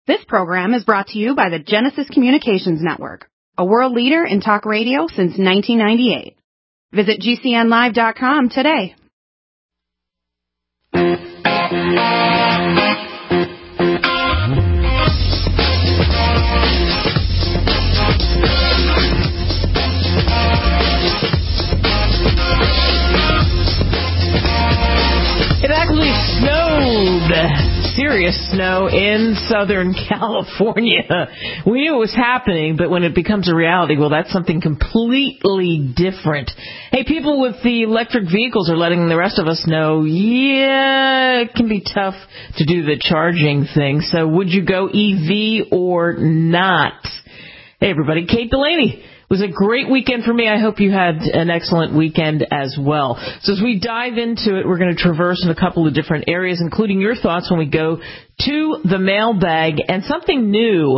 This program is brought to you by the Genesis Communications Network, a world leader in talk radio since 1998. Visit GCNlive.com today. It actually snowed. Serious snow in Southern California. We knew it was happening, but when it becomes a reality, well, that's something completely different. Hey, people with the electric vehicles are letting the rest of us know, it can be tough to do the charging thing. So would you go EV or not? Hey, everybody, Kate Delaney. It was a great weekend for me. I hope you had an excellent weekend as well. So as we dive into it, we're going to traverse in a couple of different areas, including your thoughts when we go to the mailbag and something new,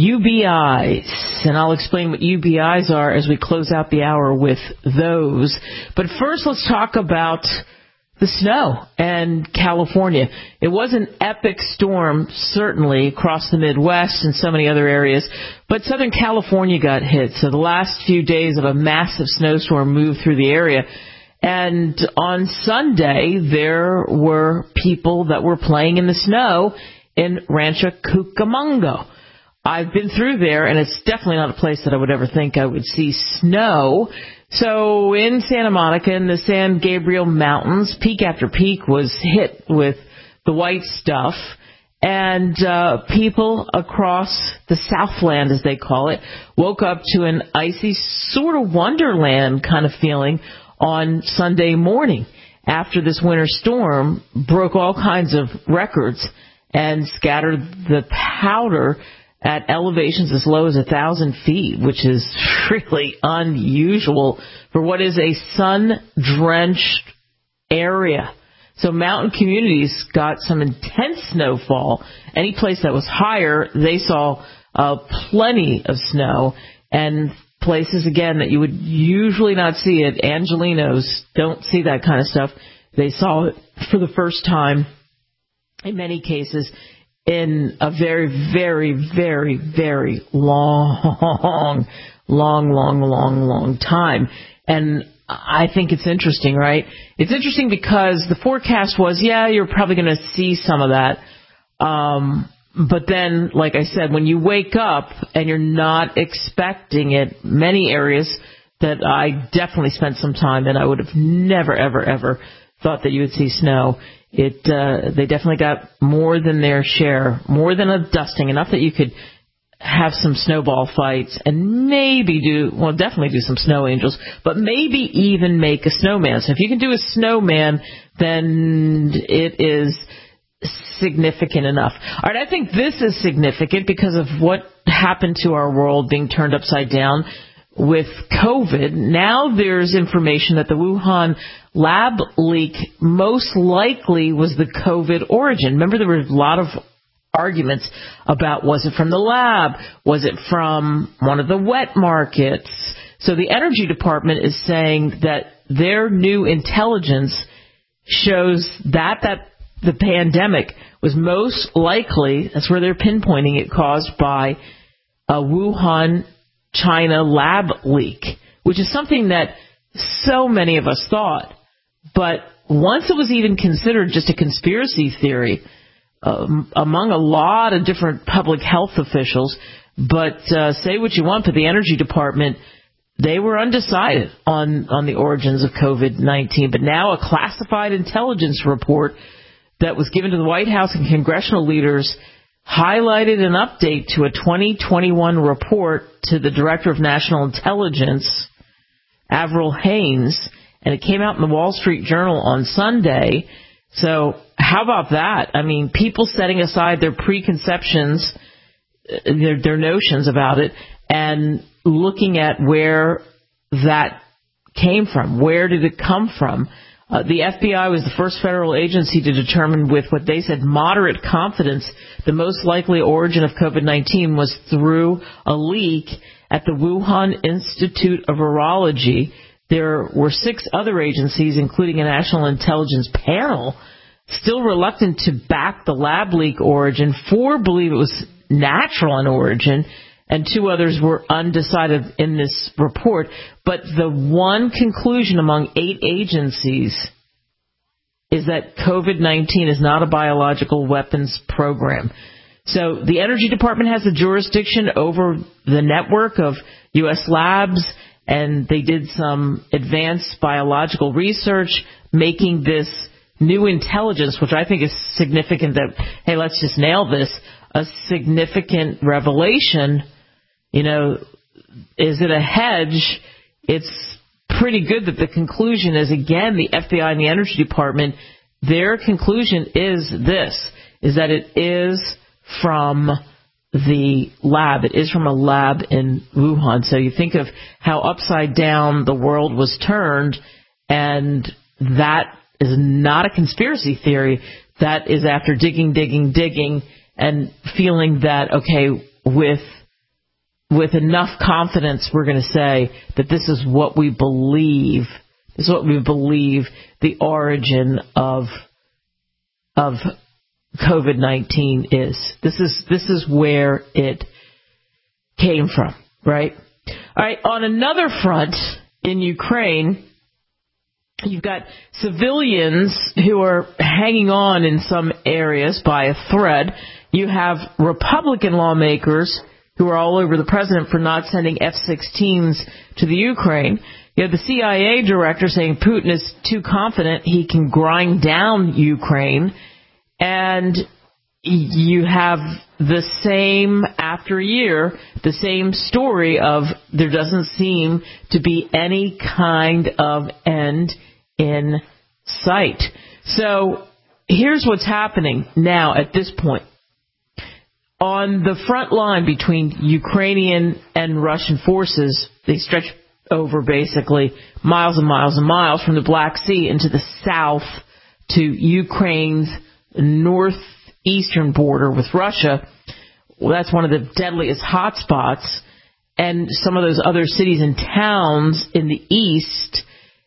UBIs. And I'll explain what UBIs are as we close out the hour with those. But first, let's talk about the snow and California. It was an epic storm, certainly, across the Midwest and so many other areas, but Southern California got hit. So the last few days of a massive snowstorm moved through the area. And on Sunday, there were people that were playing in the snow in Rancho Cucamonga. I've been through there, and it's definitely not a place that I would ever think I would see snow. So in Santa Monica, in the San Gabriel Mountains, peak after peak was hit with the white stuff. And people across the Southland, as they call it, woke up to an icy sort of wonderland kind of feeling on Sunday morning after this winter storm broke all kinds of records and scattered the powder at elevations as low as 1,000 feet, which is really unusual for what is a sun-drenched area. So mountain communities got some intense snowfall. Any place that was higher, they saw plenty of snow. And places, again, that you would usually not see it, Angelinos, don't see that kind of stuff. They saw it for the first time, in many cases, in a very, very, very, very long time. And I think it's interesting, right? It's interesting because the forecast was, you're probably going to see some of that. But then, like I said, when you wake up and you're not expecting it, many areas that I definitely spent some time in, I would have never, ever, ever thought that you would see snow. They definitely got more than their share, more than a dusting, enough that you could have some snowball fights and definitely do some snow angels, but maybe even make a snowman. So if you can do a snowman, then it is significant enough. All right, I think this is significant because of what happened to our world being turned upside down with COVID. Now there's information that the Wuhan lab leak most likely was the COVID origin. Remember, there were a lot of arguments about, was it from the lab? Was it from one of the wet markets? So the Energy Department is saying that their new intelligence shows that the pandemic was most likely, that's where they're pinpointing it, caused by a Wuhan, China lab leak, which is something that so many of us thought. But once it was even considered just a conspiracy theory among a lot of different public health officials, but say what you want, but the Energy Department, they were undecided on the origins of COVID-19. But now a classified intelligence report that was given to the White House and congressional leaders highlighted an update to a 2021 report to the Director of National Intelligence, Avril Haines, and it came out in the Wall Street Journal on Sunday. So how about that? I mean, people setting aside their preconceptions, their notions about it, and looking at where that came from. Where did it come from? The FBI was the first federal agency to determine with what they said moderate confidence the most likely origin of COVID-19 was through a leak at the Wuhan Institute of Virology. There were 6 other agencies, including a national intelligence panel, still reluctant to back the lab leak origin. 4 believe it was natural in origin, and 2 others were undecided in this report. But the one conclusion among 8 agencies is that COVID-19 is not a biological weapons program. So the Energy Department has the jurisdiction over the network of U.S. labs, and they did some advanced biological research, making this new intelligence, which I think is significant that, hey, let's just nail this, a significant revelation. You know, is it a hedge? It's pretty good that the conclusion is, again, the FBI and the Energy Department, their conclusion is this, is that it is from the lab. It is from a lab in Wuhan. So you think of how upside down the world was turned, and that is not a conspiracy theory. That is after digging, and feeling that, okay, with enough confidence, we're going to say that this is what we believe. This is what we believe the origin of COVID-19 is. This is where it came from, right? All right, on another front, in Ukraine, you've got civilians who are hanging on in some areas by a thread. You have Republican lawmakers who are all over the president for not sending F-16s to the Ukraine. You have the CIA director saying Putin is too confident he can grind down Ukraine. And you have the same, after a year, the same story of there doesn't seem to be any kind of end in sight. So here's what's happening now at this point. On the front line between Ukrainian and Russian forces, they stretch over basically miles and miles and miles from the Black Sea into the south to Ukraine's northeastern border with Russia. Well, that's one of the deadliest hotspots. And some of those other cities and towns in the east,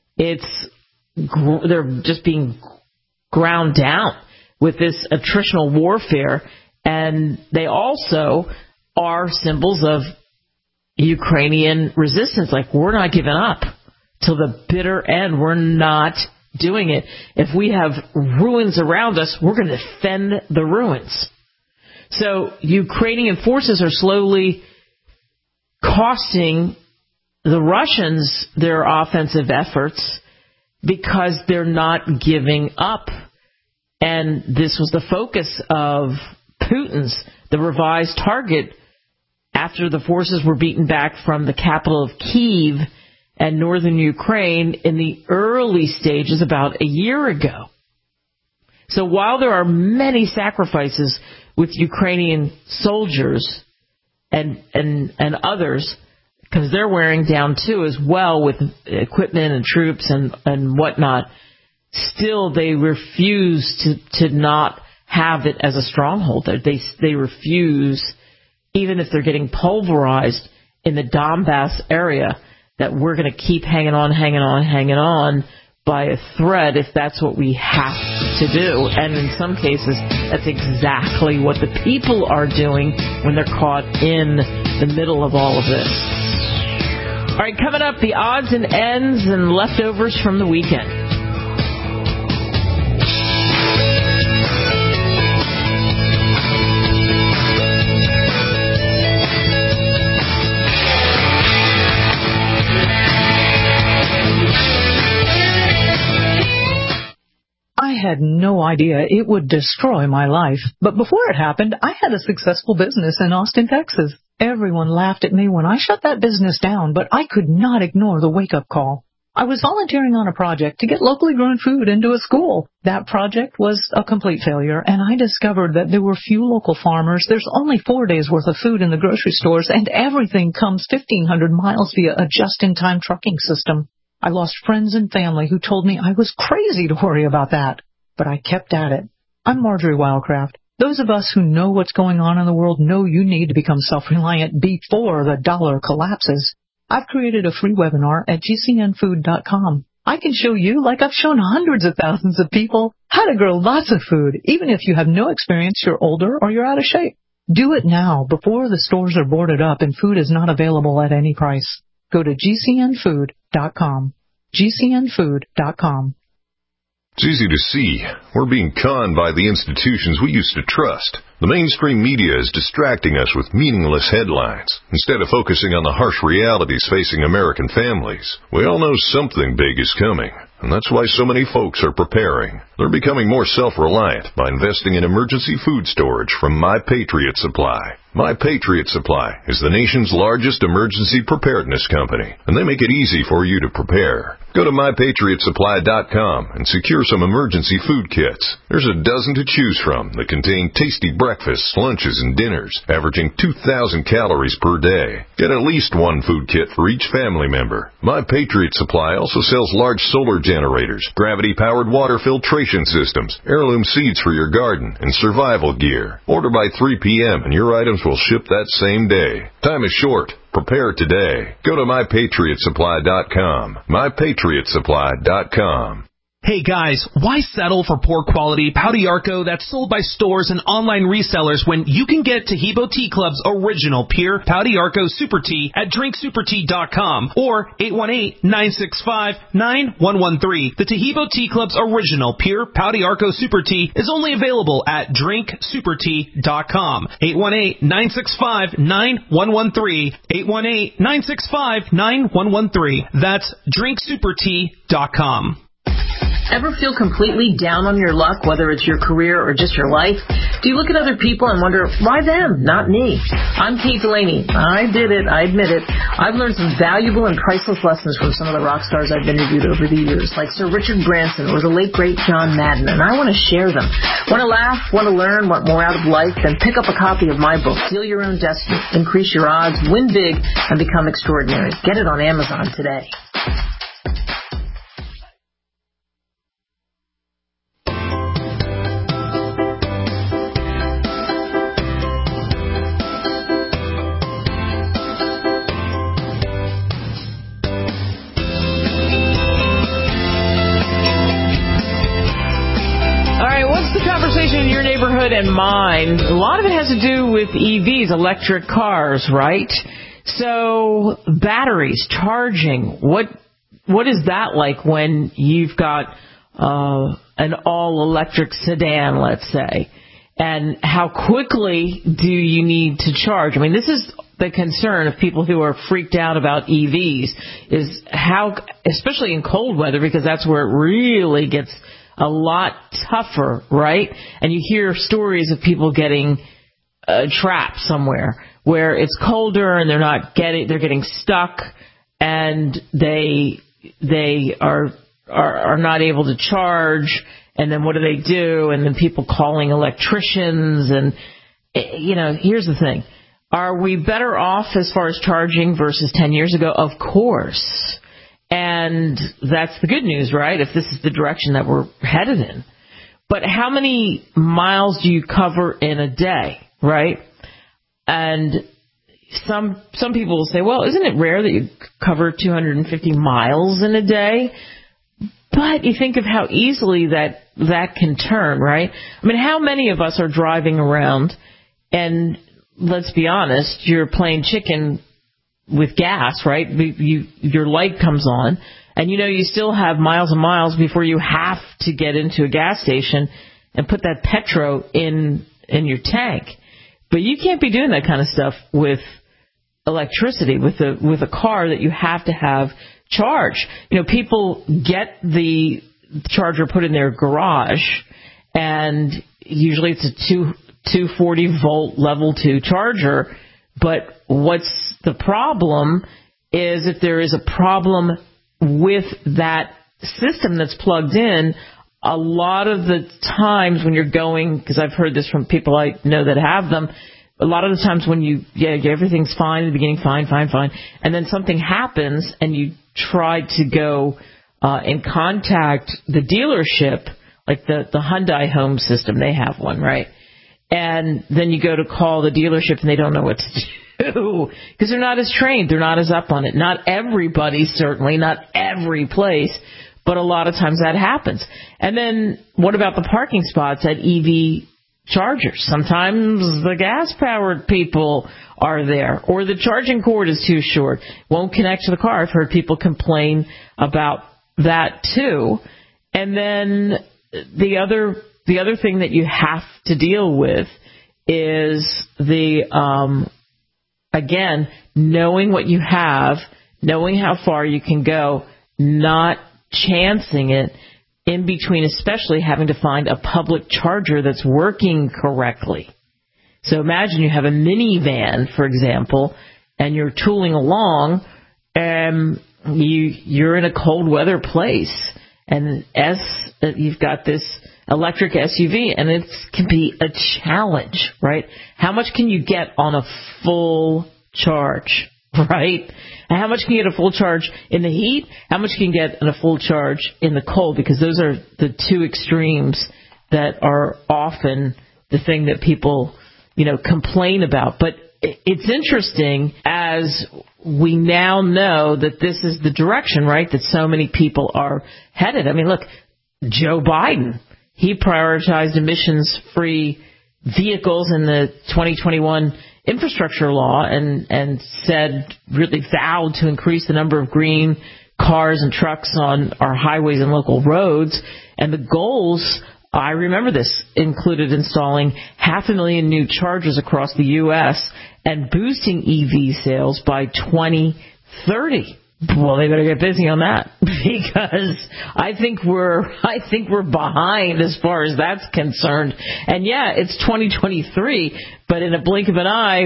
they're just being ground down with this attritional warfare. And they also are symbols of Ukrainian resistance. Like, we're not giving up till the bitter end. We're not doing it. If we have ruins around us, we're going to defend the ruins. So Ukrainian forces are slowly costing the Russians their offensive efforts because they're not giving up. And this was the focus of Putin's, the revised target after the forces were beaten back from the capital of Kyiv and northern Ukraine in the early stages about a year ago. So while there are many sacrifices with Ukrainian soldiers and others, because they're wearing down too as well with equipment and troops and whatnot, still they refuse to not have it as a stronghold. They refuse, even if they're getting pulverized in the Donbass area, that we're going to keep hanging on by a thread if that's what we have to do. And in some cases, that's exactly what the people are doing when they're caught in the middle of all of this. All right, coming up, the odds and ends and leftovers from the weekend. I had no idea it would destroy my life. But before it happened, I had a successful business in Austin, Texas. Everyone laughed at me when I shut that business down, but I could not ignore the wake-up call. I was volunteering on a project to get locally grown food into a school. That project was a complete failure, and I discovered that there were few local farmers. There's only 4 days' worth of food in the grocery stores, and everything comes 1,500 miles via a just-in-time trucking system. I lost friends and family who told me I was crazy to worry about that. But I kept at it. I'm Marjorie Wildcraft. Those of us who know what's going on in the world know you need to become self-reliant before the dollar collapses. I've created a free webinar at gcnfood.com. I can show you, like I've shown hundreds of thousands of people, how to grow lots of food, even if you have no experience, you're older, or you're out of shape. Do it now before the stores are boarded up and food is not available at any price. Go to GCNfood.com. GCNfood.com. It's easy to see. We're being conned by the institutions we used to trust. The mainstream media is distracting us with meaningless headlines instead of focusing on the harsh realities facing American families. We all know something big is coming, and that's why so many folks are preparing. They're becoming more self-reliant by investing in emergency food storage from My Patriot Supply. My Patriot Supply is the nation's largest emergency preparedness company, and they make it easy for you to prepare. Go to MyPatriotSupply.com and secure some emergency food kits. There's a dozen to choose from that contain tasty breakfasts, lunches, and dinners, averaging 2,000 calories per day. Get at least one food kit for each family member. My Patriot Supply also sells large solar generators, gravity-powered water filtration systems, heirloom seeds for your garden, and survival gear. Order by 3 p.m. and your items will ship that same day. Time is short. Prepare today. Go to MyPatriotSupply.com. MyPatriotSupply.com. Hey guys, why settle for poor quality Pau d'Arco that's sold by stores and online resellers when you can get Taheebo Tea Club's original pure Pau d'Arco Super Tea at drinksupertea.com or 818-965-9113. The Taheebo Tea Club's original pure Pau d'Arco Super Tea is only available at drinksupertea.com. 818-965-9113. 818-965-9113. That's drinksupertea.com. Ever feel completely down on your luck, whether it's your career or just your life? Do you look at other people and wonder, why them, not me? I'm Kate Delaney. I did it. I admit it. I've learned some valuable and priceless lessons from some of the rock stars I've interviewed over the years, like Sir Richard Branson or the late, great John Madden, and I want to share them. Want to laugh, want to learn, want more out of life? Then pick up a copy of my book, Steal Your Own Destiny, Increase Your Odds, Win Big, and Become Extraordinary. Get it on Amazon today. In your neighborhood and mine, a lot of it has to do with EVs, electric cars, right? So batteries, charging, what is that like when you've got an all-electric sedan, let's say? And how quickly do you need to charge? I mean, this is the concern of people who are freaked out about EVs, is how, especially in cold weather, because that's where it really gets a lot tougher, right? And you hear stories of people getting trapped somewhere where it's colder and they're getting stuck, and they are not able to charge. And then what do? And then people calling electricians. And here's the thing: are we better off as far as charging versus 10 years ago? Of course. And that's the good news, right? If this is the direction that we're headed in. But how many miles do you cover in a day, right? And some people will say, well, isn't it rare that you cover 250 miles in a day? But you think of how easily that can turn, right? I mean, how many of us are driving around and, let's be honest, you're playing chicken with gas, right? Your light comes on, and you still have miles and miles before you have to get into a gas station and put that petro in your tank. But you can't be doing that kind of stuff with electricity, with a car that you have to have charged. People get the charger put in their garage, and usually it's a 240 volt level 2 charger. But what's the problem is if there is a problem with that system that's plugged in, a lot of the times when you're going, because I've heard this from people I know that have them, a lot of the times when everything's fine in the beginning, fine, and then something happens and you try to go and contact the dealership, like the Hyundai Home System, they have one, right? And then you go to call the dealership and they don't know what to do. Because they're not as trained, they're not as up on it. Not everybody, certainly, not every place, but a lot of times that happens. And then what about the parking spots at EV chargers. Sometimes the gas-powered people are there, or the charging cord is too short, won't connect to the car. I've heard people complain about that too. And then the other thing that you have to deal with is again, knowing what you have, knowing how far you can go, not chancing it in between, especially having to find a public charger that's working correctly. So imagine you have a minivan, for example, and you're tooling along, and you're in a cold weather place, and you've got this electric SUV, and it can be a challenge, right? How much can you get on a full charge, right? And how much can you get a full charge in the heat? How much can you get in a full charge in the cold? Because those are the two extremes that are often the thing that people, complain about. But it's interesting as we now know that this is the direction, right, that so many people are headed. I mean, look, Joe Biden, he prioritized emissions-free vehicles in the 2021 infrastructure law and said, really vowed to increase the number of green cars and trucks on our highways and local roads. And the goals, I remember this, included installing 500,000 new chargers across the U.S. and boosting EV sales by 2030. Well, they better get busy on that, because I think we're behind as far as that's concerned. And yeah, it's 2023, but in a blink of an eye,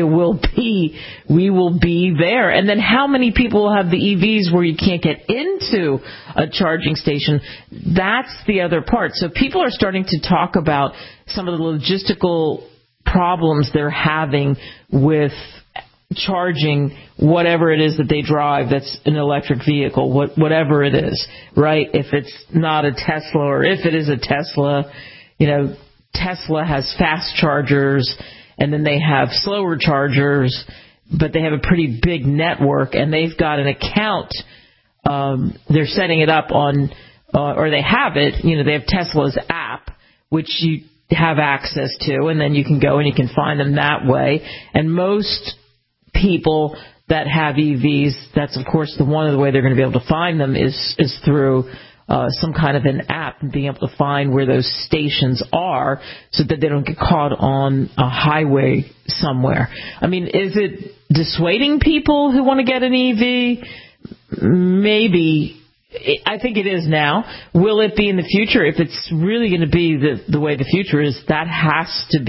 we will be there. And then how many people will have the EVs where you can't get into a charging station? That's the other part. So people are starting to talk about some of the logistical problems they're having with charging whatever it is that they drive that's an electric vehicle, whatever it is, right? If it's not a Tesla, or if it is a Tesla, Tesla has fast chargers, and then they have slower chargers, but they have a pretty big network, and they've got an account. They're setting it up on, or they have it, they have Tesla's app, which you have access to, and then you can go and you can find them that way. And most people that have EVs, that's of course one of the way they're going to be able to find them is through some kind of an app, and being able to find where those stations are so that they don't get caught on a highway somewhere. I mean, is it dissuading people who want to get an EV? Maybe. I think it is now. Will it be in the future? If it's really going to be the way the future is, that has to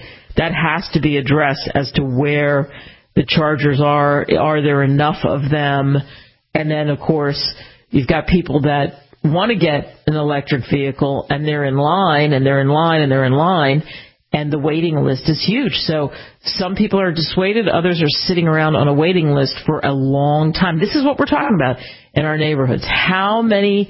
be addressed as to where the chargers are. Are there enough of them? And then, of course, you've got people that want to get an electric vehicle, and they're in line, and they're in line, and they're in line, and the waiting list is huge. So some people are dissuaded. Others are sitting around on a waiting list for a long time. This is what we're talking about in our neighborhoods. How many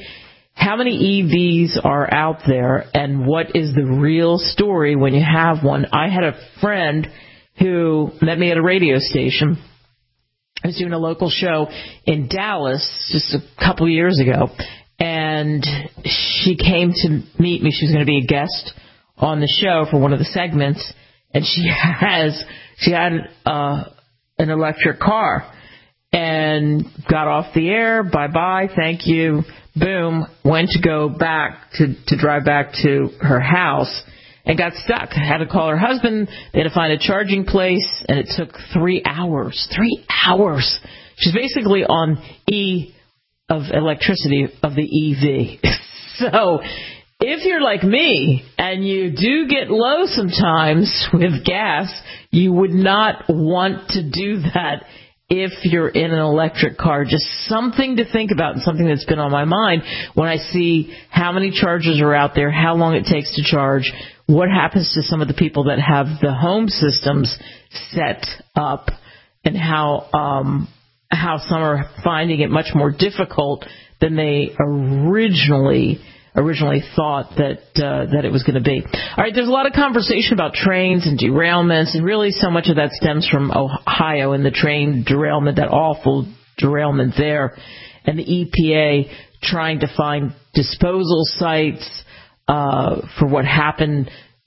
EVs are out there, and what is the real story when you have one? I had a friend who met me at a radio station. I was doing a local show in Dallas just a couple of years ago, and she came to meet me. She was going to be a guest on the show for one of the segments, and she had an electric car, and got off the air. Bye, thank you. Boom, went to go back to drive back to her house, and got stuck. Had to call her husband. They had to find a charging place, and it took 3 hours. 3 hours. She's basically on E of electricity of the EV. So if you're like me and you do get low sometimes with gas, you would not want to do that if you're in an electric car. Just something to think about, and something that's been on my mind when I see how many chargers are out there, how long it takes to charge, what happens to some of the people that have the home systems set up, and how some are finding it much more difficult than they originally thought that it was going to be. All right, there's a lot of conversation about trains and derailments, and really so much of that stems from Ohio and the train derailment, that awful derailment there, and the EPA trying to find disposal sites for what happened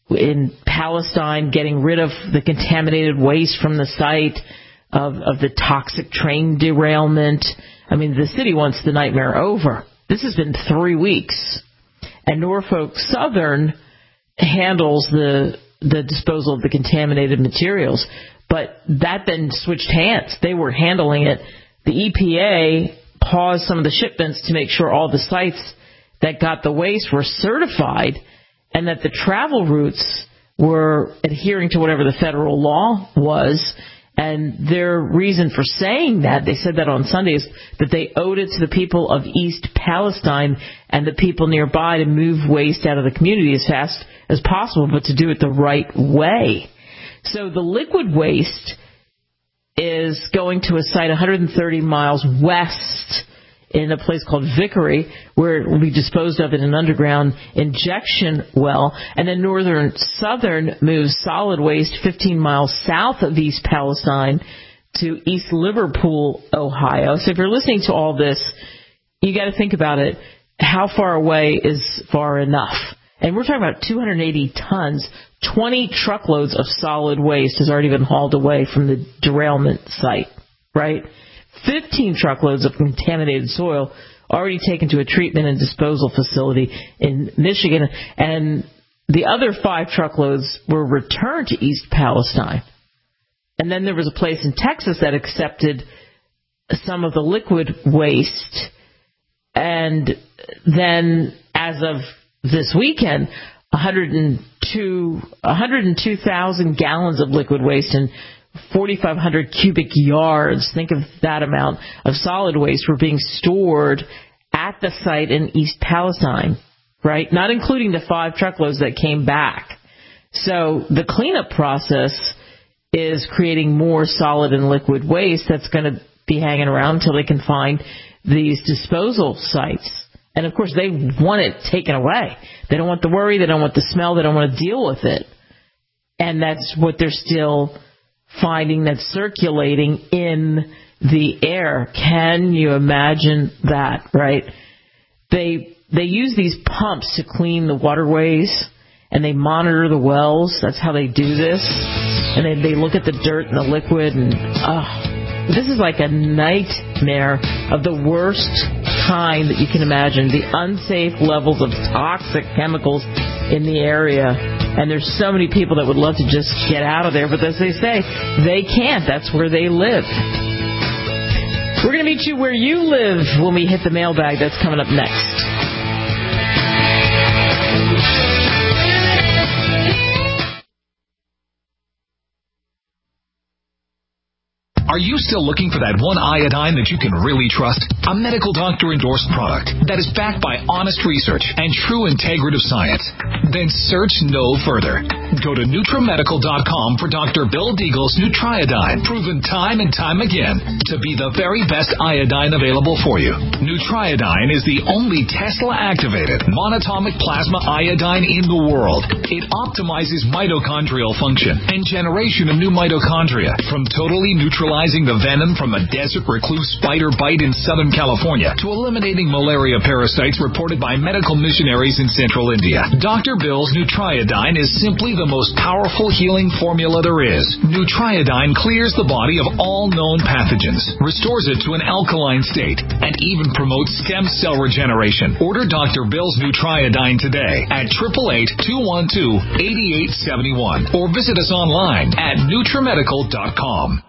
in Palestine, getting rid of the contaminated waste from the site, of the toxic train derailment. I mean, the city wants the nightmare over. This has been 3 weeks. And Norfolk Southern handles the disposal of the contaminated materials. But that then switched hands. They were handling it. The EPA paused some of the shipments to make sure all the sites that got the waste were certified and that the travel routes were adhering to whatever the federal law was. And their reason for saying that, they said that on Sunday, is that they owed it to the people of East Palestine and the people nearby to move waste out of the community as fast as possible, but to do it the right way. So the liquid waste is going to a site 130 miles west in a place called Vickery, where it will be disposed of in an underground injection well. And then Northern Southern moves solid waste 15 miles south of East Palestine to East Liverpool, Ohio. So if you're listening to all this, you got to think about it. How far away is far enough? And we're talking about 280 tons, 20 truckloads of solid waste has already been hauled away from the derailment site, right? 15 truckloads of contaminated soil already taken to a treatment and disposal facility in Michigan, and the other 5 truckloads were returned to East Palestine. And then there was a place in Texas that accepted some of the liquid waste, and then as of this weekend, 102,000 gallons of liquid waste and 4,500 cubic yards, think of that amount, of solid waste were being stored at the site in East Palestine, right? Not including the 5 truckloads that came back. So the cleanup process is creating more solid and liquid waste that's going to be hanging around until they can find these disposal sites. And, of course, they want it taken away. They don't want the worry. They don't want the smell. They don't want to deal with it. And that's what they're still finding that's circulating in the air. Can you imagine that, right? They use these pumps to clean the waterways, and they monitor the wells. That's how they do this. And they look at the dirt and the liquid, and this is like a nightmare of the worst kind that you can imagine. The unsafe levels of toxic chemicals in the area. And there's so many people that would love to just get out of there, but as they say, they can't. That's where they live. We're going to meet you where you live when we hit the mailbag. That's coming up next. Are you still looking for that one iodine that you can really trust? A medical doctor-endorsed product that is backed by honest research and true integrative science? Then search no further. Go to NutriMedical.com for Dr. Bill Deagle's Nutriodine, proven time and time again to be the very best iodine available for you. Nutriodine is the only Tesla-activated monatomic plasma iodine in the world. It optimizes mitochondrial function and generation of new mitochondria from totally neutralizing the venom from a desert recluse spider bite in Southern California to eliminating malaria parasites reported by medical missionaries in Central India. Dr. Bill's Nutriodine is simply the most powerful healing formula there is. Nutriodine clears the body of all known pathogens, restores it to an alkaline state, and even promotes stem cell regeneration. Order Dr. Bill's Nutriodine today at 888-212-8871 or visit us online at NutriMedical.com.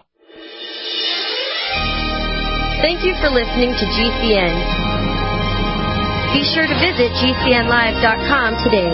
Thank you for listening to GCN. Be sure to visit GCNlive.com today.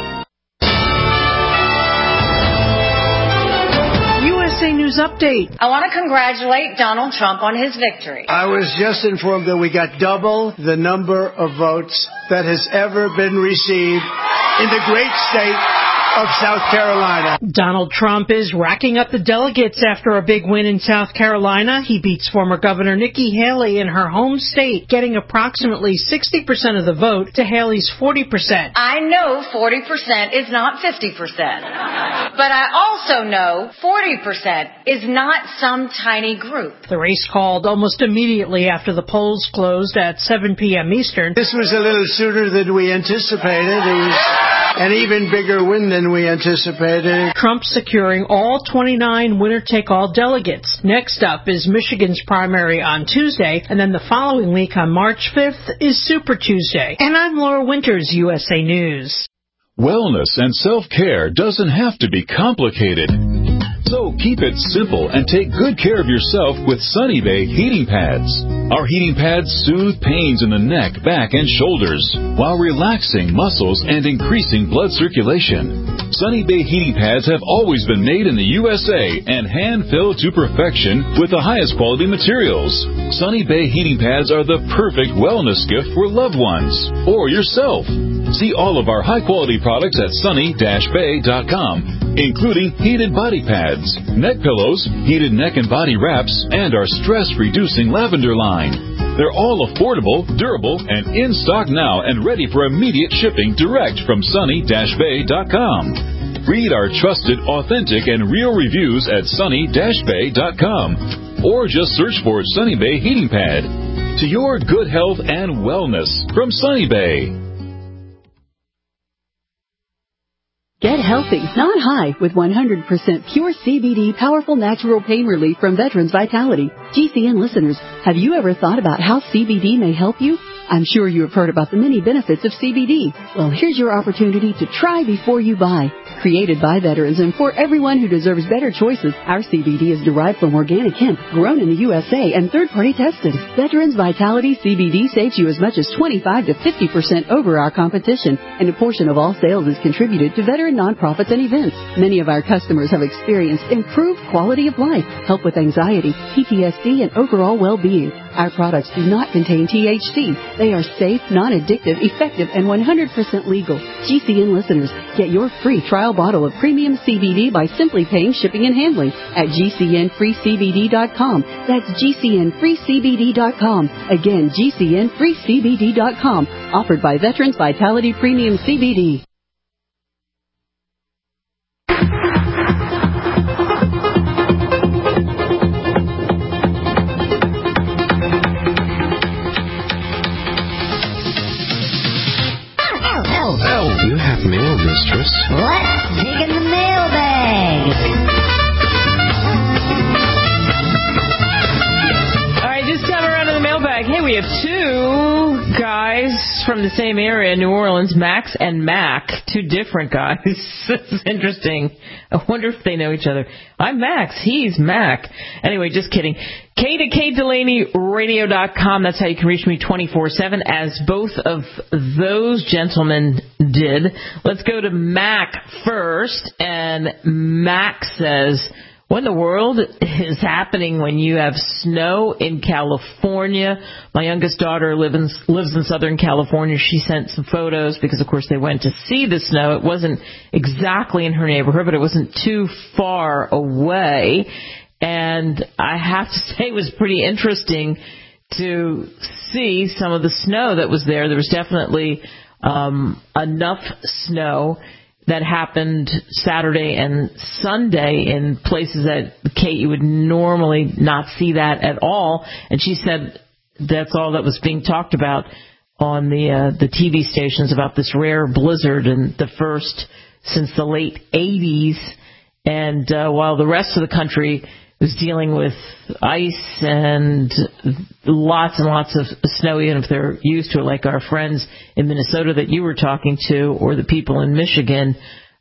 USA News Update. I want to congratulate Donald Trump on his victory. I was just informed that we got double the number of votes that has ever been received in the great state of South Carolina. Donald Trump is racking up the delegates after a big win in South Carolina. He beats former Governor Nikki Haley in her home state, getting approximately 60% of the vote to Haley's 40%. I know 40% is not 50%. But I also know 40% is not some tiny group. The race called almost immediately after the polls closed at 7 p.m. Eastern. This was a little sooner than we anticipated. It was an even bigger win than we anticipated. Trump securing all 29 winner-take-all delegates. Next up is Michigan's primary on Tuesday, and then the following week on March 5th is Super Tuesday. And I'm Laura Winters, USA News. Wellness and self-care doesn't have to be complicated. So keep it simple and take good care of yourself with Sunny Bay heating pads. Our heating pads soothe pains in the neck, back, and shoulders while relaxing muscles and increasing blood circulation. Sunny Bay heating pads have always been made in the USA and hand-filled to perfection with the highest quality materials. Sunny Bay heating pads are the perfect wellness gift for loved ones or yourself. See all of our high-quality products at sunny-bay.com, including heated body pads, neck pillows, heated neck and body wraps, and our stress-reducing lavender line. They're all affordable, durable, and in stock now and ready for immediate shipping direct from sunny-bay.com. Read our trusted, authentic, and real reviews at sunny-bay.com or just search for Sunny Bay Heating Pad. To your good health and wellness from Sunny Bay. Get healthy, not high, with 100% pure CBD powerful natural pain relief from Veterans Vitality. GCN listeners, have you ever thought about how CBD may help you? I'm sure you have heard about the many benefits of CBD. Well, here's your opportunity to try before you buy. Created by veterans and for everyone who deserves better choices, our CBD is derived from organic hemp, grown in the USA, and third-party tested. Veterans Vitality CBD saves you as much as 25 to 50% over our competition, and a portion of all sales is contributed to veteran nonprofits and events. Many of our customers have experienced improved quality of life, help with anxiety, PTSD, and overall well-being. Our products do not contain THC. They are safe, non-addictive, effective, and 100% legal. GCN listeners, get your free trial bottle of premium CBD by simply paying shipping and handling at GCNFreeCBD.com. That's GCNFreeCBD.com. Again, GCNFreeCBD.com. Offered by Veterans Vitality Premium CBD. You have mail, mistress. Let's dig in the mailbag. All right, this time around in the mailbag, hey, we have two guys from the same area, New Orleans, Max and Mac, two different guys. It's interesting. I wonder if they know each other. I'm Max. He's Mac. Anyway, just kidding. K2KDelaneyRadio.com. That's how you can reach me 24/7, as both of those gentlemen did. Let's go to Mac first. And Mac says, what in the world is happening when you have snow in California? My youngest daughter lives in Southern California. She sent some photos because, of course, they went to see the snow. It wasn't exactly in her neighborhood, but it wasn't too far away. And I have to say it was pretty interesting to see some of the snow that was there. There was definitely enough snow that happened Saturday and Sunday in places that, Kate, you would normally not see that at all. And she said that's all that was being talked about on the TV stations about this rare blizzard, and the first since the late 80s. And while the rest of the country was dealing with ice and lots of snow, even if they're used to it, like our friends in Minnesota that you were talking to, or the people in Michigan.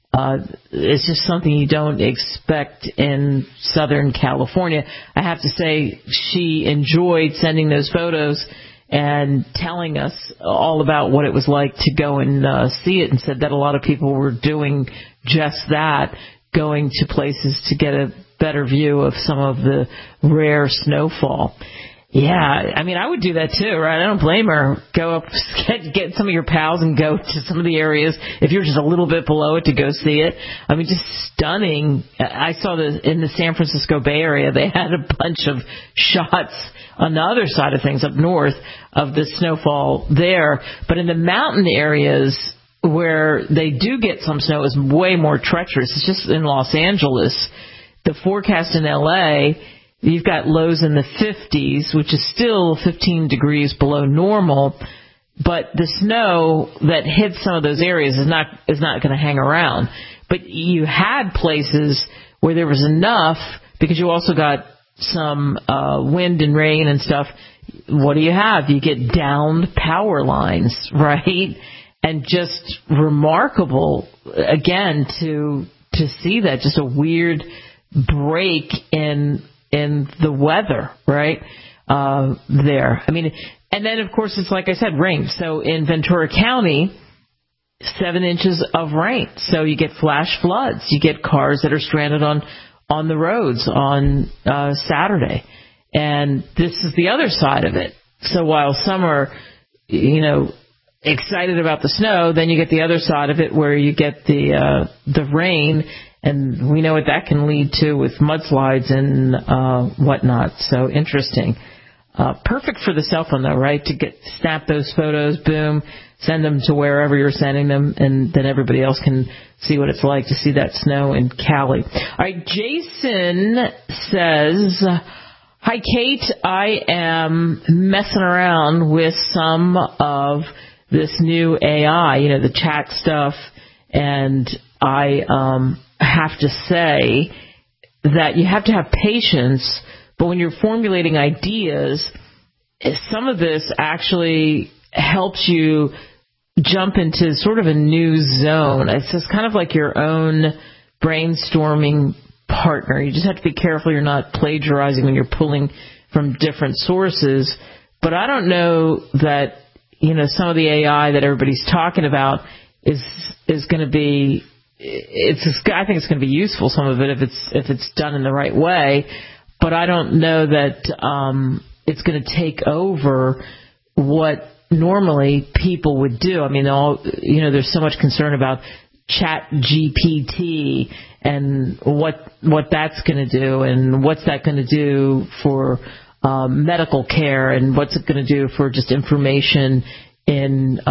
It's just something you don't expect in Southern California. I have to say, she enjoyed sending those photos and telling us all about what it was like to go and see it, and said that a lot of people were doing just that, going to places to get a better view of some of the rare snowfall. Yeah, I mean, I would do that too, right? I don't blame her. Go up, get some of your pals and go to some of the areas, if you're just a little bit below it, to go see it. I mean, just stunning. I saw in the San Francisco Bay Area, they had a bunch of shots on the other side of things, up north, of the snowfall there. But in the mountain areas where they do get some snow, is way more treacherous. It's just in Los Angeles. The forecast in L.A., you've got lows in the 50s, which is still 15 degrees below normal. but the snow that hits some of those areas is not going to hang around. But you had places where there was enough, because you also got some wind and rain and stuff. What do you have? You get downed power lines, right? And just remarkable, again, to see that, just a weird break in the weather, right, there. I mean, and then, of course, it's like I said, rain. So in Ventura County, 7 inches of rain. So you get flash floods. You get cars that are stranded on the roads on Saturday. And this is the other side of it. So while some are, excited about the snow, then you get the other side of it where you get the rain, and we know what that can lead to with mudslides and whatnot. So interesting. Perfect for the cell phone, though, right? To snap those photos, boom, send them to wherever you're sending them, and then everybody else can see what it's like to see that snow in Cali. All right, Jason says, hi, Kate. I am messing around with some of this new AI, the chat stuff, and I have to say that you have to have patience, but when you're formulating ideas, some of this actually helps you jump into sort of a new zone. It's just kind of like your own brainstorming partner. You just have to be careful you're not plagiarizing when you're pulling from different sources. But I don't know that, some of the AI that everybody's talking about is going to be, I think it's going to be useful, some of it, if it's done in the right way. But I don't know that it's going to take over what normally people would do. I mean, there's so much concern about Chat GPT and what that's going to do, and what's that going to do for medical care, and what's it going to do for just information in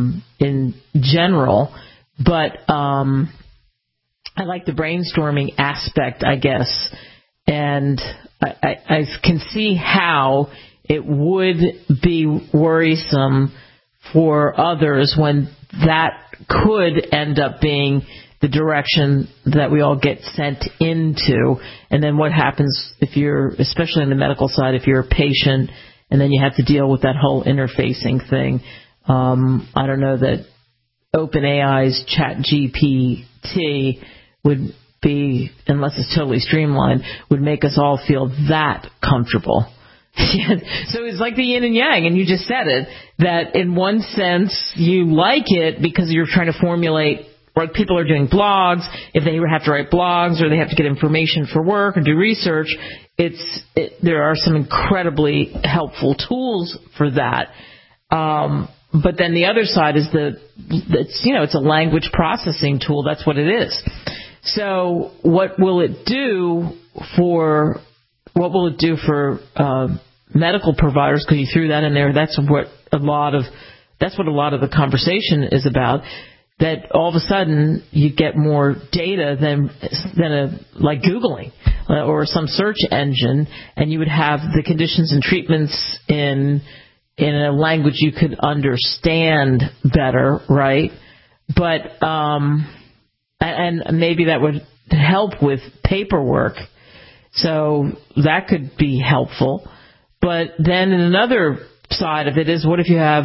general. But I like the brainstorming aspect, I guess, and I can see how it would be worrisome for others when that could end up being the direction that we all get sent into. And then what happens if you're, especially on the medical side, if you're a patient and then you have to deal with that whole interfacing thing. I don't know that OpenAI's ChatGPT would be, unless it's totally streamlined, would make us all feel that comfortable. So it's like the yin and yang, and you just said it, that in one sense you like it because you're trying to formulate, like people are doing blogs, if they have to write blogs or they have to get information for work or do research, there are some incredibly helpful tools for that. But then the other side is it's a language processing tool. That's what it is. So what will it do for medical providers? Because you threw that in there. That's what a lot of the conversation is about. That all of a sudden you get more data than like Googling or some search engine, and you would have the conditions and treatments in a language you could understand better, right? But and maybe that would help with paperwork. So that could be helpful. But then another side of it is, what if you have,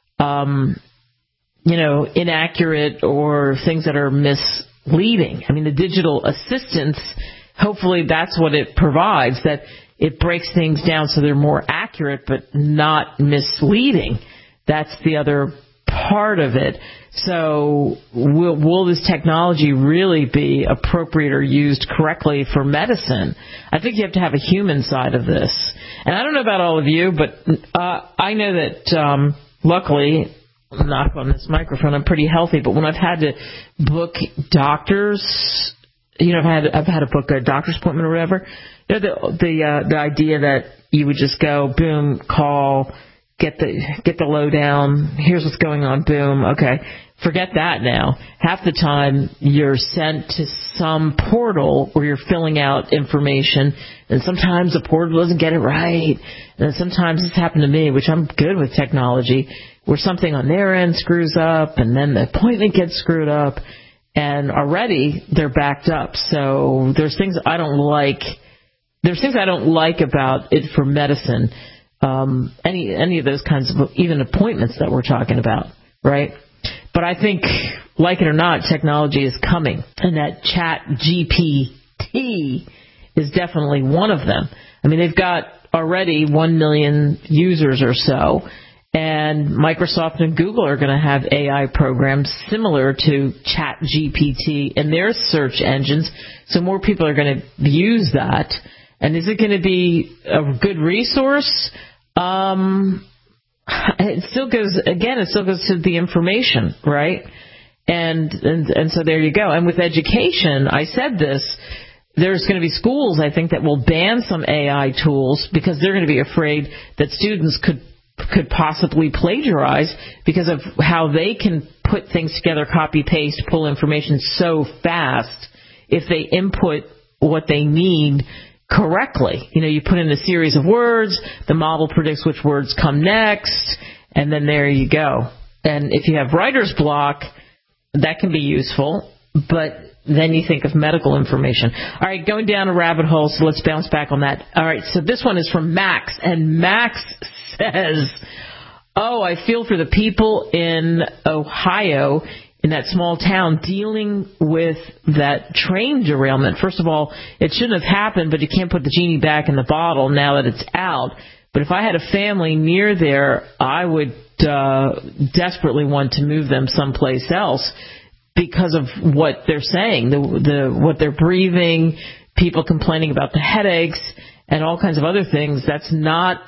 inaccurate or things that are misleading? I mean, the digital assistants, hopefully that's what it provides, that it breaks things down so they're more accurate but not misleading. That's the other part of it. So will this technology really be appropriate or used correctly for medicine? I think you have to have a human side of this. And I don't know about all of you, but I know that luckily, knock on this microphone, I'm pretty healthy. But when I've had to book doctors, I've had to book a doctor's appointment or whatever. The idea that you would just go, boom, call, get the lowdown. Here's what's going on. Boom. Okay. forget that now. Half the time you're sent to some portal where you're filling out information, and sometimes the portal doesn't get it right. And sometimes it's happened to me, which I'm good with technology, where something on their end screws up, and then the appointment gets screwed up, and already they're backed up. So there's things I don't like. There's things I don't like about it for medicine. Any of those kinds of even appointments that we're talking about, right? But I think, like it or not, technology is coming, and that ChatGPT is definitely one of them. I mean, they've got already 1 million users or so, and Microsoft and Google are going to have AI programs similar to ChatGPT in their search engines, so more people are going to use that. And is it going to be a good resource? It still goes to the information, right? And so there you go. And with education, I said this, there's going to be schools, I think, that will ban some AI tools because they're going to be afraid that students could possibly plagiarize because of how they can put things together, copy, paste, pull information so fast if they input what they need correctly. You know, you put in a series of words, the model predicts which words come next, and then there you go. And if you have writer's block, that can be useful, but then you think of medical information. All right, going down a rabbit hole, so let's bounce back on that. All right, so this one is from Max, and Max says, I feel for the people in Ohio, in that small town, dealing with that train derailment. First of all, it shouldn't have happened, but you can't put the genie back in the bottle now that it's out. But if I had a family near there, I would desperately want to move them someplace else because of what they're saying, what they're breathing, people complaining about the headaches, and all kinds of other things. That's not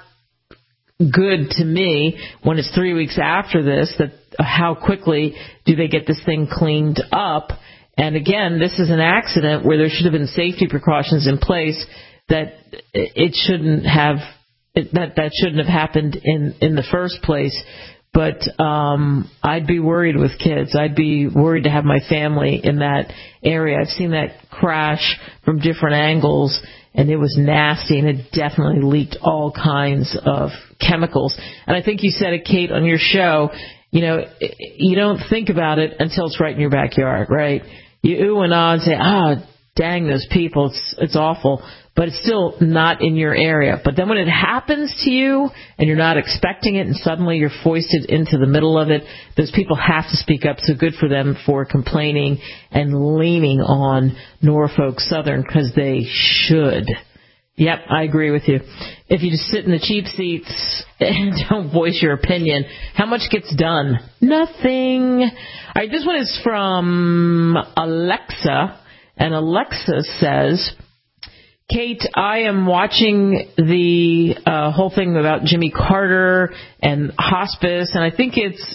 good to me when it's 3 weeks after this, that how quickly do they get this thing cleaned up. And again, this is an accident where there should have been safety precautions in place that it shouldn't have that shouldn't have happened in the first place. But I'd be worried with kids. I'd be worried to have my family in that area. I've seen that crash from different angles, and it was nasty, and it definitely leaked all kinds of chemicals. And I think you said it, Kate, on your show, you know, you don't think about it until it's right in your backyard, right? You ooh and ah and say, dang those people, it's awful. But it's still not in your area. But then when it happens to you and you're not expecting it and suddenly you're foisted into the middle of it, those people have to speak up. So good for them for complaining and leaning on Norfolk Southern because they should. Yep, I agree with you. If you just sit in the cheap seats and don't voice your opinion, how much gets done? Nothing. All right, this one is from Alexa, and Alexa says, Kate, I am watching the whole thing about Jimmy Carter and hospice, and I think it's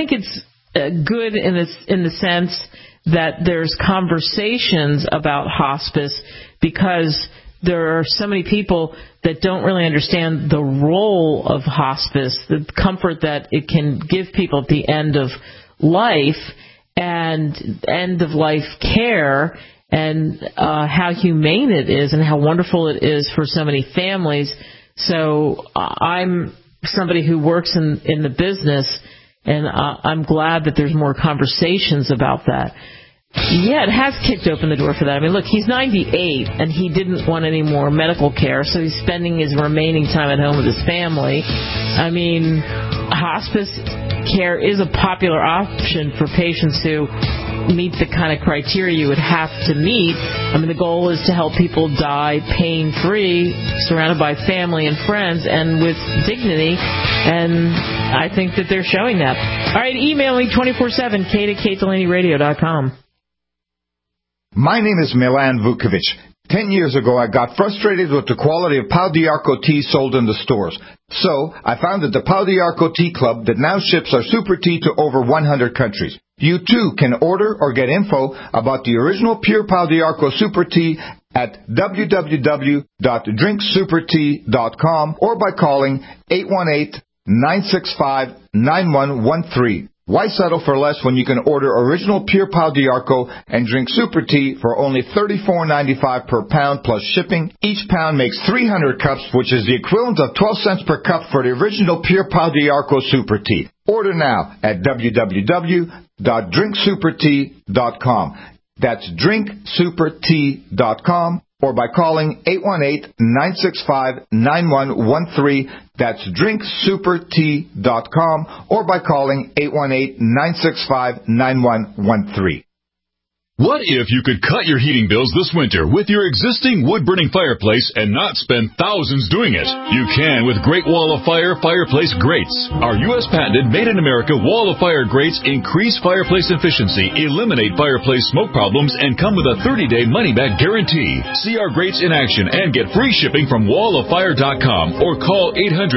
good in the sense that there's conversations about hospice because there are so many people that don't really understand the role of hospice, the comfort that it can give people at the end of life and end of life care, and how humane it is and how wonderful it is for so many families. So I'm somebody who works in the business, and I'm glad that there's more conversations about that. Yeah, it has kicked open the door for that. I mean, look, he's 98, and he didn't want any more medical care, so he's spending his remaining time at home with his family. I mean, hospice care is a popular option for patients who meet the kind of criteria you would have to meet. I mean, the goal is to help people die pain-free, surrounded by family and friends, and with dignity, and I think that they're showing that. All right, email me 24/7, kate@katedelaneyradio.com. My name is Milan Vukovic. 10 years ago, I got frustrated with the quality of Pau d'Arco tea sold in the stores. So, I founded the Pau d'Arco Tea Club that now ships our super tea to over 100 countries. You too can order or get info about the original pure Pau d'Arco super tea at www.drinksupertea.com or by calling 818-965-9113. Why settle for less when you can order original Pure Pau D'Arco and drink Super Tea for only $34.95 per pound plus shipping? Each pound makes 300 cups, which is the equivalent of 12 cents per cup for the original Pure Pau D'Arco Super Tea. Order now at www.drinksupertea.com. That's drinksupertea.com. Or by calling 818-965-9113. That's drinksupertea.com. Or by calling 818-965-9113. What if you could cut your heating bills this winter with your existing wood-burning fireplace and not spend thousands doing it? You can with Great Wall of Fire fireplace grates. Our U.S. patented made-in-America Wall of Fire grates increase fireplace efficiency, eliminate fireplace smoke problems, and come with a 30-day money-back guarantee. See our grates in action and get free shipping from walloffire.com or call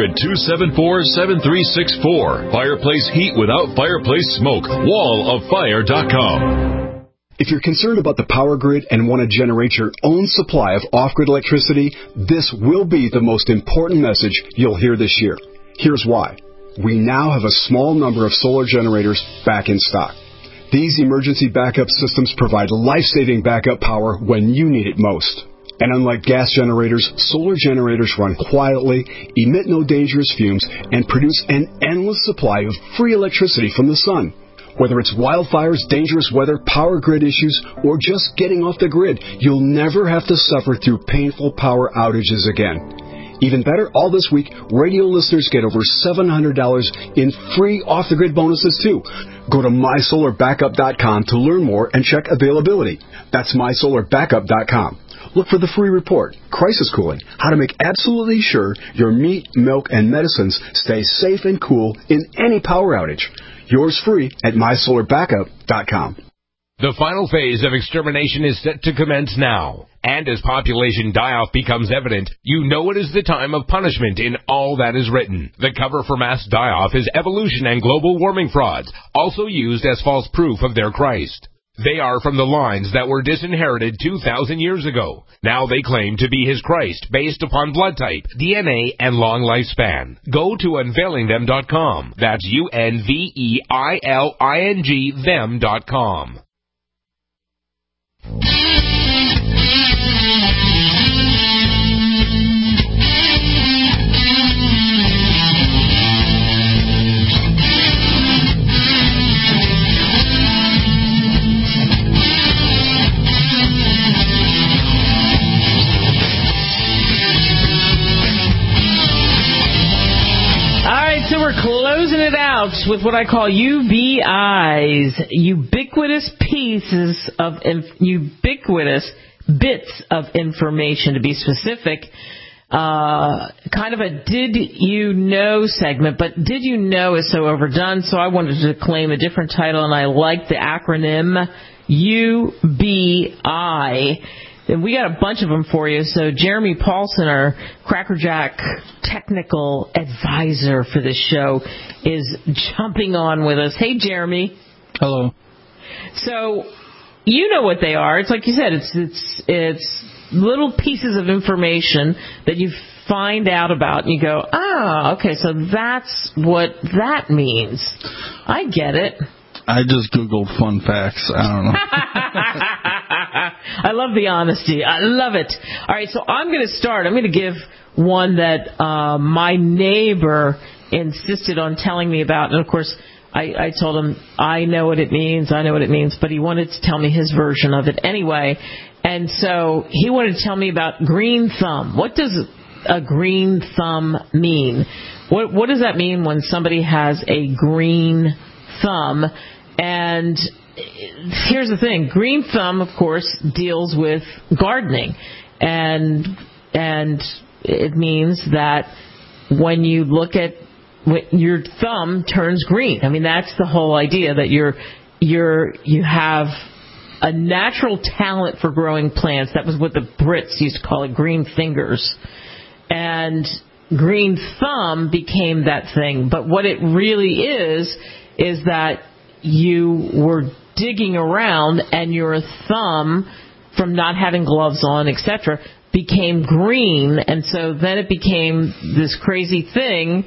800-274-7364. Fireplace heat without fireplace smoke. walloffire.com. If you're concerned about the power grid and want to generate your own supply of off-grid electricity, this will be the most important message you'll hear this year. Here's why. We now have a small number of solar generators back in stock. These emergency backup systems provide life-saving backup power when you need it most. And unlike gas generators, solar generators run quietly, emit no dangerous fumes, and produce an endless supply of free electricity from the sun. Whether it's wildfires, dangerous weather, power grid issues, or just getting off the grid, you'll never have to suffer through painful power outages again. Even better, all this week, radio listeners get over $700 in free off-the-grid bonuses, too. Go to mysolarbackup.com to learn more and check availability. That's mysolarbackup.com. Look for the free report, Crisis Cooling, how to make absolutely sure your meat, milk, and medicines stay safe and cool in any power outage. Yours free at mysolarbackup.com. The final phase of extermination is set to commence now. And as population die-off becomes evident, you know it is the time of punishment in all that is written. The cover for mass die-off is evolution and global warming frauds, also used as false proof of their Christ. They are from the lines that were disinherited 2,000 years ago. Now they claim to be his Christ based upon blood type, DNA, and long lifespan. Go to unveilingthem.com. That's UNVEILING them.com. So we're closing it out with what I call UBIs, ubiquitous bits of information, to be specific. Kind of a did you know segment, but did you know is so overdone, so I wanted to claim a different title, and I like the acronym UBI. And we got a bunch of them for you. So Jeremy Paulson, our Crackerjack technical advisor for this show, is jumping on with us. Hey, Jeremy. Hello. So you know what they are. It's like you said. It's little pieces of information that you find out about, and you go, okay, so that's what that means. I get it. I just Googled fun facts. I don't know. I love the honesty. I love it. All right, so I'm going to start. I'm going to give one that my neighbor insisted on telling me about. And, of course, I told him I know what it means, but he wanted to tell me his version of it anyway. And so he wanted to tell me about green thumb. What does a green thumb mean? What does that mean when somebody has a green thumb? And here's the thing. Green thumb, of course, deals with gardening. And it means that when you look at your thumb turns green. I mean, that's the whole idea, that you have a natural talent for growing plants. That was what the Brits used to call it, green fingers. And green thumb became that thing. But what it really is that you were digging around and your thumb, from not having gloves on, etc., became green. And so then it became this crazy thing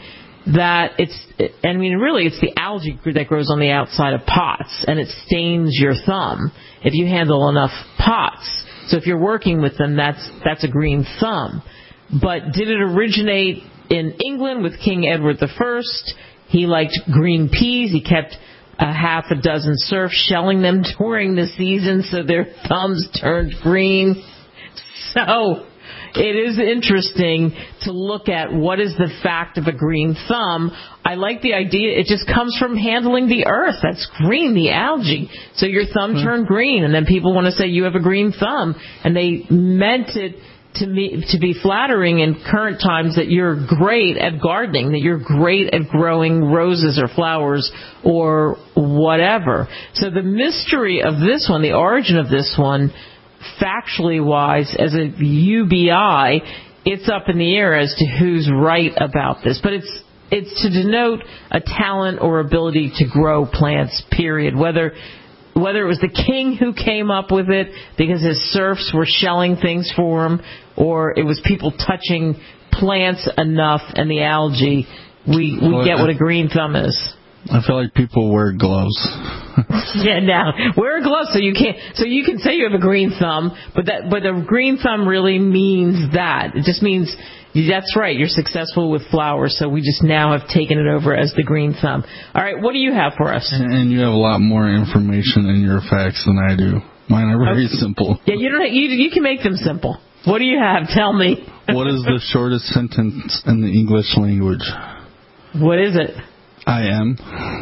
that it's the algae that grows on the outside of pots, and it stains your thumb if you handle enough pots. So if you're working with them, that's a green thumb. But did it originate in England with King Edward I? He liked green peas. He kept half a dozen serfs shelling them during the season so their thumbs turned green. So it is interesting to look at what is the fact of a green thumb. I like the idea. It just comes from handling the earth. That's green, the algae. So your thumb turned green, and then people want to say you have a green thumb, and they meant it to be flattering in current times that you're great at gardening, that you're great at growing roses or flowers or whatever. So the mystery of this one, the origin of this one, factually wise, as a UBI, it's up in the air as to who's right about this. But it's to denote a talent or ability to grow plants, period. Whether it was the king who came up with it because his serfs were shelling things for him, or it was people touching plants enough and the algae, we get what a green thumb is. I feel like people wear gloves. Yeah, now wear gloves so you can say you have a green thumb, but a green thumb really means that. It just means that's right, you're successful with flowers, so we just now have taken it over as the green thumb. All right, what do you have for us? And you have a lot more information in your facts than I do. Mine are very simple. Yeah, you can make them simple. What do you have? Tell me. What is the shortest sentence in the English language? What is it? I am.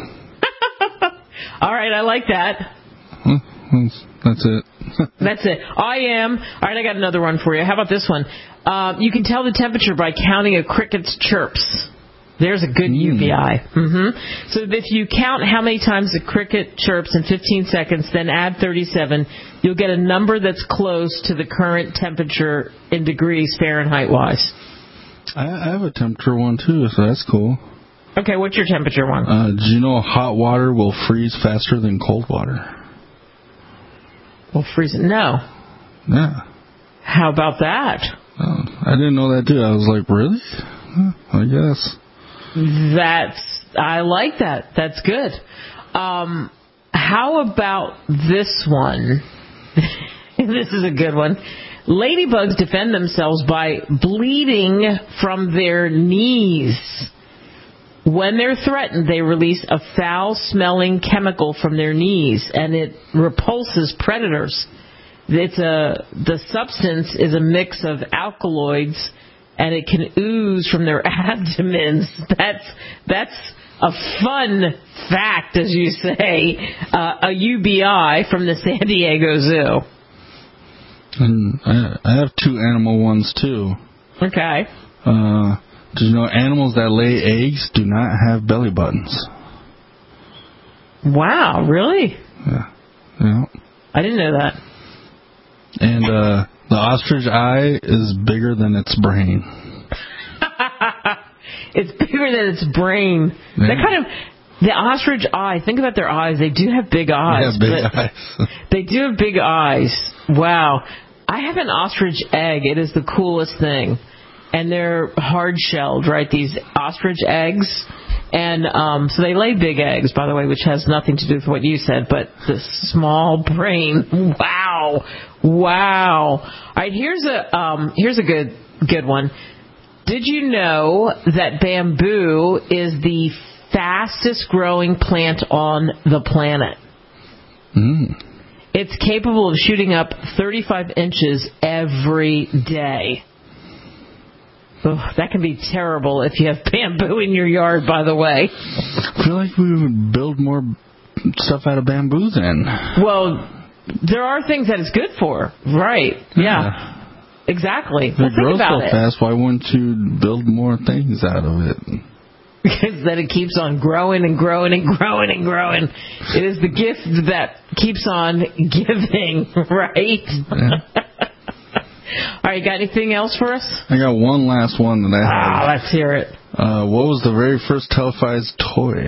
All right, I like that. That's it. That's it. I am. All right, I got another one for you. How about this one? You can tell the temperature by counting a cricket's chirps. There's a good UBI. So if you count how many times a cricket chirps in 15 seconds, then add 37, you'll get a number that's close to the current temperature in degrees Fahrenheit-wise. I have a temperature one, too, so that's cool. Okay, what's your temperature one? Did you know hot water will freeze faster than cold water? Will freeze it? No. Yeah. How about that? I didn't know that, too. I was like, really? I guess. I like that. That's good. How about this one? This is a good one. Ladybugs defend themselves by bleeding from their knees. When they're threatened, they release a foul-smelling chemical from their knees, and it repulses predators. The substance is a mix of alkaloids, and it can ooze from their abdomens. That's a fun fact, as you say, a UBI from the San Diego Zoo. And I have two animal ones, too. Okay. Did you know animals that lay eggs do not have belly buttons? Wow, really? Yeah. I didn't know that. And the ostrich eye is bigger than its brain. It's bigger than its brain. Yeah. That kind of... The ostrich eye, think about their eyes. They do have big eyes. They have big eyes. They do have big eyes. Wow. I have an ostrich egg. It is the coolest thing. And they're hard-shelled, right, these ostrich eggs. And so they lay big eggs, by the way, which has nothing to do with what you said, but the small brain. Wow. All right, here's a good one. Did you know that bamboo is the fastest-growing plant on the planet? It's capable of shooting up 35 inches every day. Oh, that can be terrible if you have bamboo in your yard, by the way. I feel like we would build more stuff out of bamboo then. Well, there are things that it's good for. Right. Yeah. Exactly. If it grows so fast, why wouldn't you build more things out of it? Because then it keeps on growing and growing and growing and growing. It is the gift that keeps on giving, right? Yeah. All right, got anything else for us? I got one last one that I have. Let's hear it. What was the very first televised toy?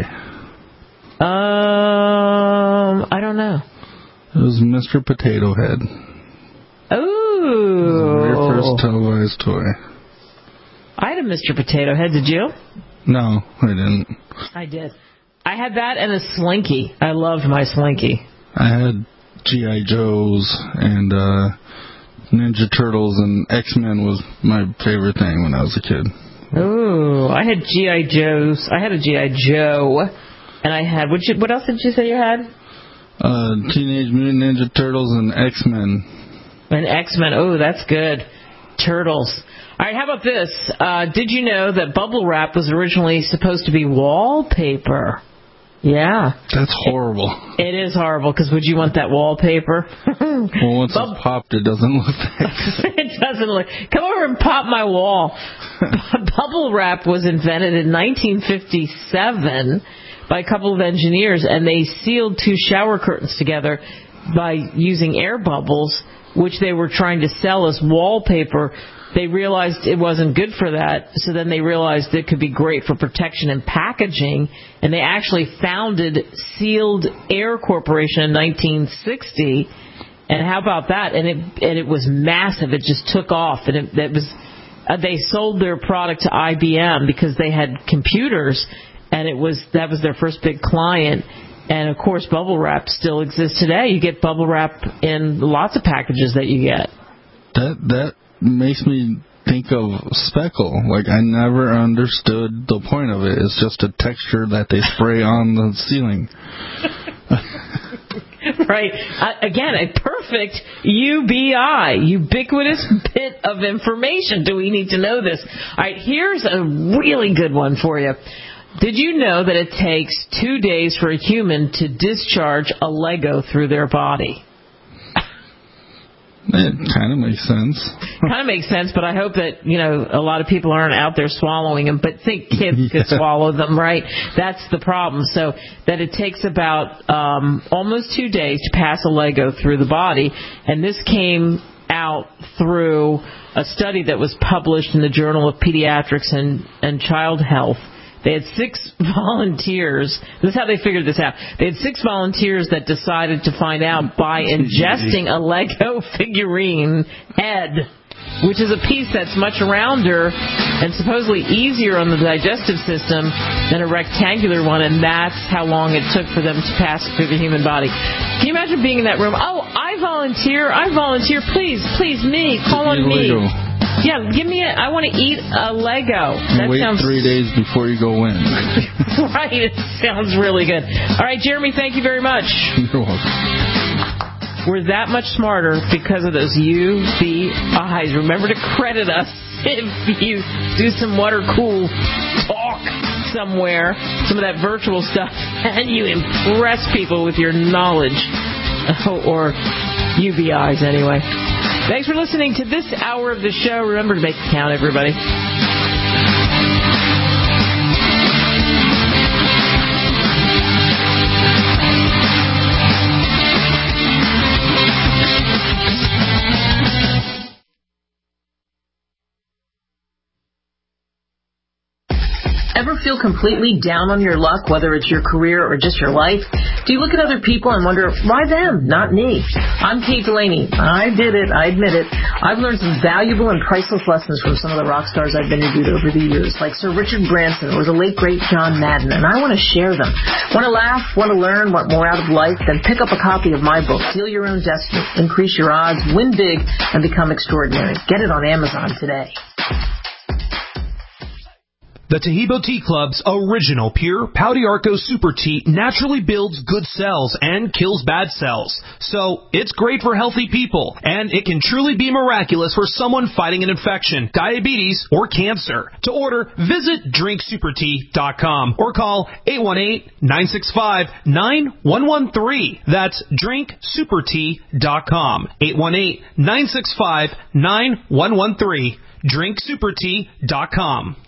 I don't know. It was Mr. Potato Head. Ooh. It was the very first televised toy. I had a Mr. Potato Head, did you? No, I didn't. I did. I had that and a Slinky. I loved my Slinky. I had G.I. Joes and Ninja Turtles, and X-Men was my favorite thing when I was a kid. Ooh, I had G.I. Joes. I had a G.I. Joe, and I had, what else did you say you had? Teenage Mutant Ninja Turtles and X-Men. And X-Men, oh, that's good. Turtles. All right, how about this? Did you know that bubble wrap was originally supposed to be wallpaper? Yeah. That's horrible. It is horrible, because would you want that wallpaper? Well, once it's popped, it doesn't look that good. It doesn't look. Come over and pop my wall. Bubble wrap was invented in 1957 by a couple of engineers, and they sealed two shower curtains together by using air bubbles, which they were trying to sell as wallpaper. They realized it wasn't good for that, so then they realized it could be great for protection and packaging, and they actually founded Sealed Air Corporation in 1960. And how about that? And it was massive. It just took off, and they sold their product to IBM because they had computers, and that was their first big client. And of course, bubble wrap still exists today. You get bubble wrap in lots of packages that you get. That makes me think of speckle. Like, I never understood the point of it. It's just a texture that they spray on the ceiling. Right. Again, a perfect UBI, ubiquitous bit of information. Do we need to know this? All right, here's a really good one for you. Did you know that it takes 2 days for a human to discharge a Lego through their body? It kind of makes sense. Kind of makes sense, but I hope that, a lot of people aren't out there swallowing them, but think kids could swallow them, right? That's the problem. So that it takes about almost 2 days to pass a Lego through the body, and this came out through a study that was published in the Journal of Pediatrics and Child Health. They had 6 volunteers. This is how they figured this out. They had 6 volunteers that decided to find out by ingesting a Lego figurine head, which is a piece that's much rounder and supposedly easier on the digestive system than a rectangular one, and that's how long it took for them to pass through the human body. Can you imagine being in that room? Oh, I volunteer. Please, me. Call on me. Lego. Yeah, give me I want to eat a Lego. Wait 3 days before you go in. Right, it sounds really good. All right, Jeremy, thank you very much. You're welcome. We're that much smarter because of those UBIs. Remember to credit us if you do some water cool talk somewhere, some of that virtual stuff, and you impress people with your knowledge. Or UBIs, anyway. Thanks for listening to this hour of the show. Remember to make it count, everybody. Ever feel completely down on your luck, whether it's your career or just your life? Do you look at other people and wonder, why them, not me? I'm Kate Delaney. I did it. I admit it. I've learned some valuable and priceless lessons from some of the rock stars I've interviewed over the years, like Sir Richard Branson or the late, great John Madden, and I want to share them. Want to laugh? Want to learn? Want more out of life? Then pick up a copy of my book, Deal Your Own Destiny, Increase Your Odds, Win Big, and Become Extraordinary. Get it on Amazon today. The Taheebo Tea Club's original pure Pau d'Arco Super Tea naturally builds good cells and kills bad cells. So, it's great for healthy people, and it can truly be miraculous for someone fighting an infection, diabetes, or cancer. To order, visit drinksupertea.com or call 818-965-9113. That's drinksupertea.com. 818-965-9113. drinksupertea.com.